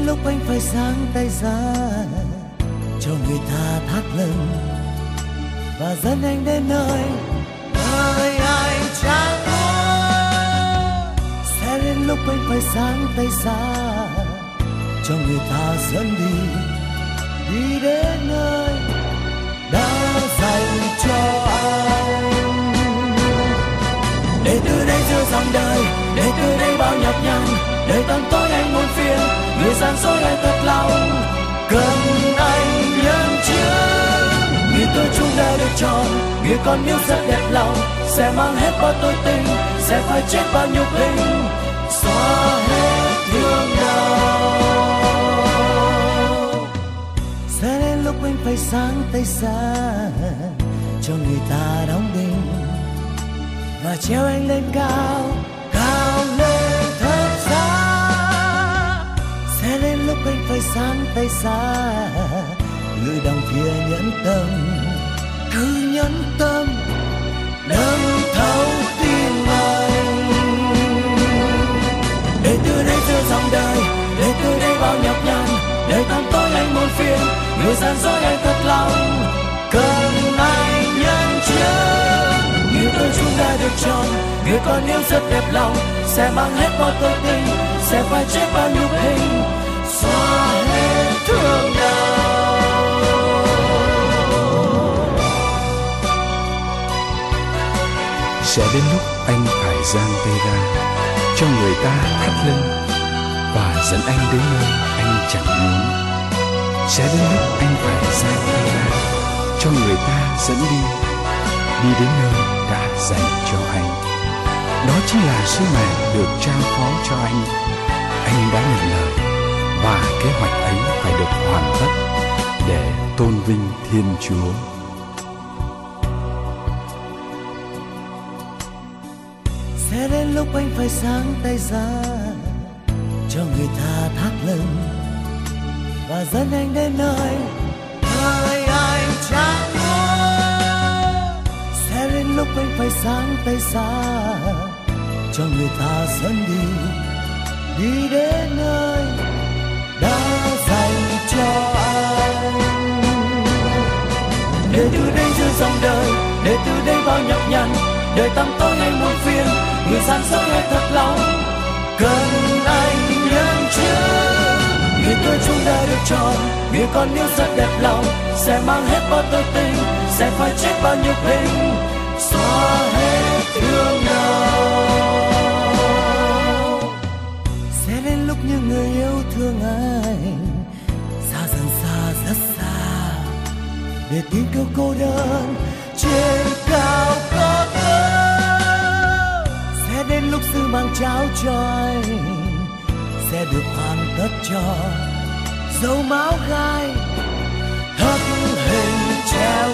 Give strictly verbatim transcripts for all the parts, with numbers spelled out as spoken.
đến lúc anh phải giang tay ra cho người ta thắt lưng và dẫn anh đến nơi nơi anh chẳng muốn. Sẽ đến lúc anh phải giang tay ra cho người ta dẫn đi đi đến nơi đã dành cho anh. Để từ đây giữa dòng đời, để từ đây bao nhọc nhằn, đời tăm tối anh muôn phiền, người gian dối anh thật lòng. Cần anh nhân chứng, người tôi chung đã được chọn, người còn yêu rất đẹp lòng, sẽ mang hết bao tôi tình, sẽ phải chết bao nhục hình, xóa hết thương đau. Sẽ đến lúc anh phải sáng tay xa cho người ta đóng đinh và treo anh lên cao, cao lên thật xa. Sẽ đến lúc anh phải sáng tay xa, người đồng kia nhẫn tâm, cứ nhẫn tâm đâm thấu tim anh. Để từ đây giữa dòng đời, để từ đây bao nhọc nhằn, đời tăm tối anh muôn phiền, người gian dối anh thật lòng. Cần anh nhân chứng, người tôi chung đã được chọn, người còn yêu rất đẹp lòng, sẽ mang hết bao tôi tình, sẽ phải chết bao nhục hình, xóa hết thương đau. Sẽ đến lúc anh phải giang tay ra cho người ta thắt lưng và dẫn anh đến nơi anh chẳng muốn. Sẽ đến lúc anh phải giang tay ra cho người ta dẫn đi đi đến nơi đã dành cho anh. Đó chính là sứ mệnh được trao phó cho anh. Anh đã nhận lời và kế hoạch ấy phải được hoàn tất để tôn vinh Thiên Chúa. Sẽ đến lúc anh phải giang tay ra cho người ta thắt lưng và dẫn anh đến nơi nơi anh chẳng muốn. Sẽ đến lúc anh phải giang tay ra cho người ta dẫn đi đi đến nơi đã dành cho anh. Để từ đây giữa dòng đời, để từ đây bao nhọc nhằn, đời tăm tối anh muôn phiền, người gian dối anh thật lòng. Cần anh nhân chứng, người tôi chung đã được chọn, người còn yêu rất đẹp lòng, sẽ mang hết bao tôi tình, sẽ phải chết bao nhục hình, xóa hết thương đau. Sẽ đến lúc những người yêu thương anh xa dần xa rất xa, để tiếng kêu cô đơn trên cao có thơ. Sẽ đến lúc sư mang trao cho anh sẽ được hoàn tất cho dấu máu gai thấp hình treo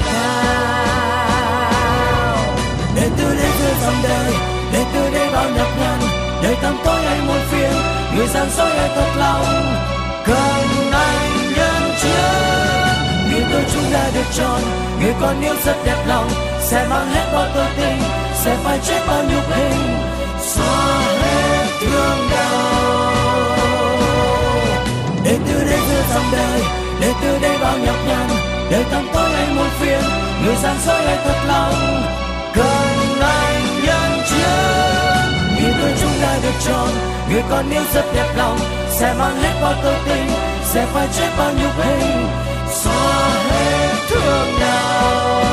cao. Để từ đây giữa dòng đời, để từ đây bao nhọc nhằn, đời tăm tối anh muôn phiền, người gian dối anh thật lòng. Cần anh nhân chứng, người tôi chung đã được chọn, người còn yêu rất đẹp lòng, sẽ mang hết bao tôi tình, sẽ phải chết bao nhục hình, xóa hết thương đau. Để từ đây giữa dòng đời, để từ đây bao nhọc nhằn, đời tăm tối anh muôn phiền, người gian dối anh thật lòng. Cần anh nhân chứng, người tôi chung đã được chọn, người còn yêu rất đẹp lòng, sẽ mang hết bao tôi tình, sẽ phải chết bao nhục hình, xóa hết thương đau.